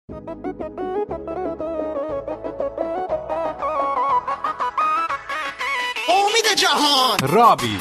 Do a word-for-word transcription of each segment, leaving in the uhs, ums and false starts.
امید جهان رابی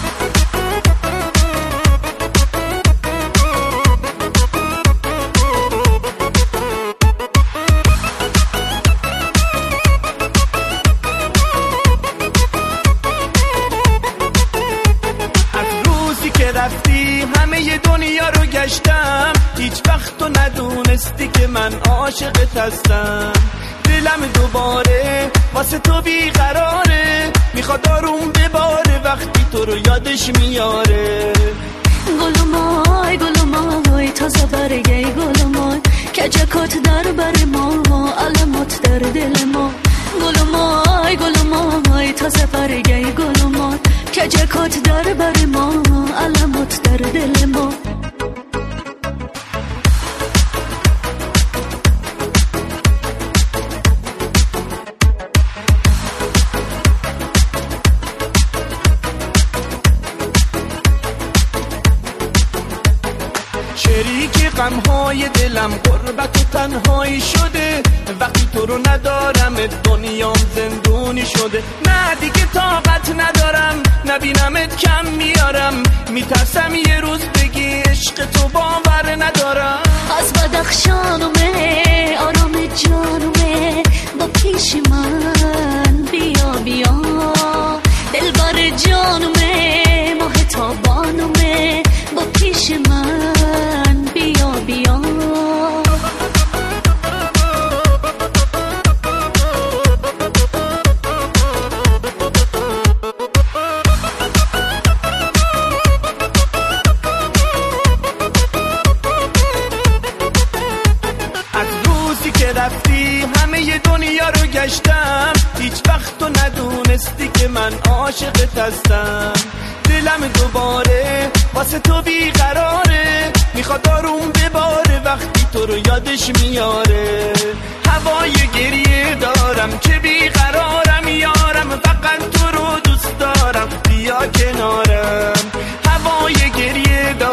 رفتی همه دنیا رو گشتم، هیچ وقت تو ندونستی که من عاشقت هستم. دلم دوباره واسه تو بیقراره، میخواد آروم بباره وقتی تو رو یادش میاره. گلومای گلومای تازه برگه گلومای کجکات در بر ما علمات در دل ما. گلومای گلومای تازه برگه گلومای کجکات در بر ما علمات در دل ما. شریک غمهای دلم غربت و تنهایی شده، وقتی تو رو ندارم دنیام زندونی شده. نه دیگه طاقت ندارم نبینمت کم میارم، میترسم یه روز بگی عشق تو باور ندارم. از بدخشانومه آرام جانومه با پیش من بیا بیا. دلبر جانومه ماه تابانومه با پیش من بیا بیا. از روزی که رفتی همه دنیا رو گشتم، هیچ وقت تو ندونستی که من عاشقت هستم. دلم دوباره واسه تو بیقراره، میخواد آروم بباره وقتی تو رو یادش میاره. هوای گریه دارم که بیقرارم یارم، فقط تو رو دوست دارم بیا کنارم. هوای گریه